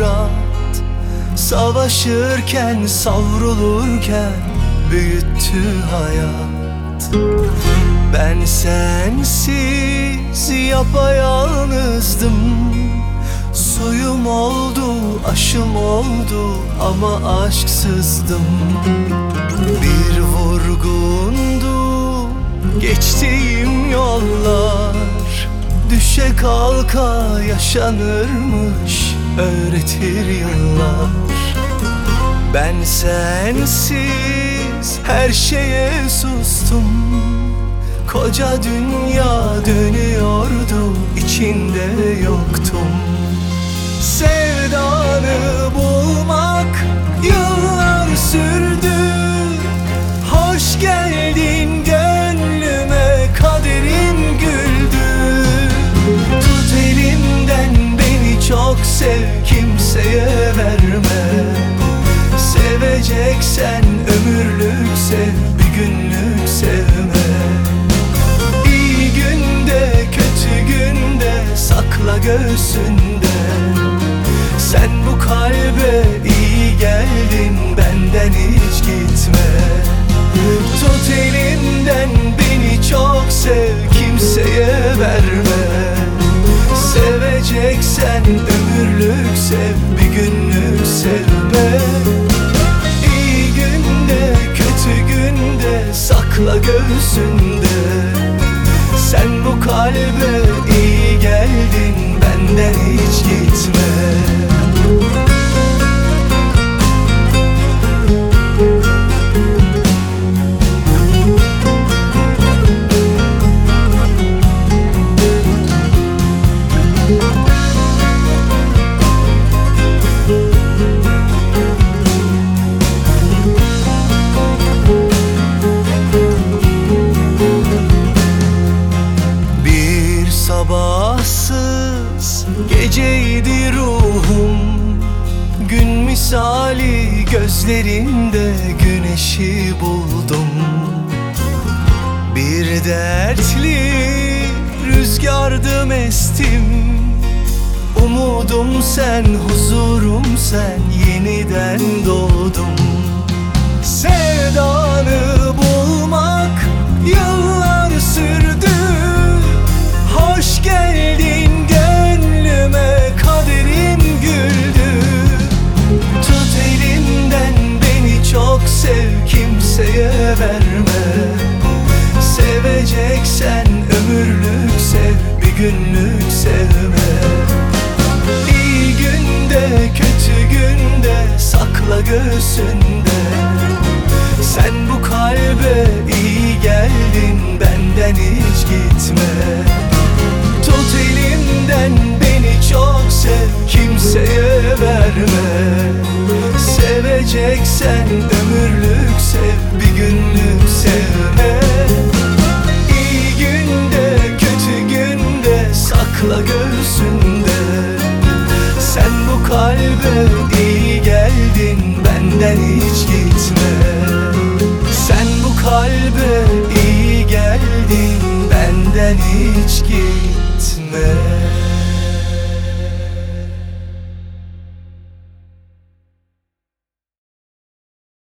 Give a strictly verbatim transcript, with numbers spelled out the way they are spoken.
murat. Savaşırken, savrulurken büyüttü hayat. Ben sensiz yapayalnızdım. Suyum oldu, aşım oldu ama aşksızdım. Bir vurgundu geçtiğim yollar. Düşe kalka yaşanırmış, öğretir yıllar. Ben sensiz her şeye sustum. Koca dünya dönüyordu, içinde yoktum. Sevdanı bulmak yıllar sürdü. Hoş geldin gönlüme, kaderim güldü. Tut elimden beni çok sev, kimseye verme. Seveceksen ömürlük sev, bir günlük sevme. İyi günde kötü günde sakla göğsünde. Sen bu kalbe iyi geldin, benden hiç gitme. Tut elimden beni çok sev, kimseye verme. Seveceksen ömürlük sev, bir günlük sevme. İyi günde kötü günde sakla göğsünde. Sen bu kalbe iyi geldin, benden hiç gitme. Sabahsız geceydi ruhum. Gün misali gözlerinde güneşi buldum. Bir dertli rüzgardım estim. Umudum sen, huzurum sen, yeniden doğdum. Sevdanı bulmak yıllar sürdü. Hoş geldin gönlüme, kaderim güldü. Tut elimden beni çok sev, kimseye verme. Seveceksen ömürlük sev, bir günlük sevme. İyi günde kötü günde sakla göğsünde. Sen bu kalbe iyi geldin, benden hiç gitme. Tut elimden beni çok sev, kimseye verme. Seveceksen ömürlük sev, bir günlük sevme. İyi günde kötü günde sakla göğsünde. Sen bu kalbe iyi geldin, benden hiç gitme. Sen bu kalbe iyi geldin, benden hiç gitme.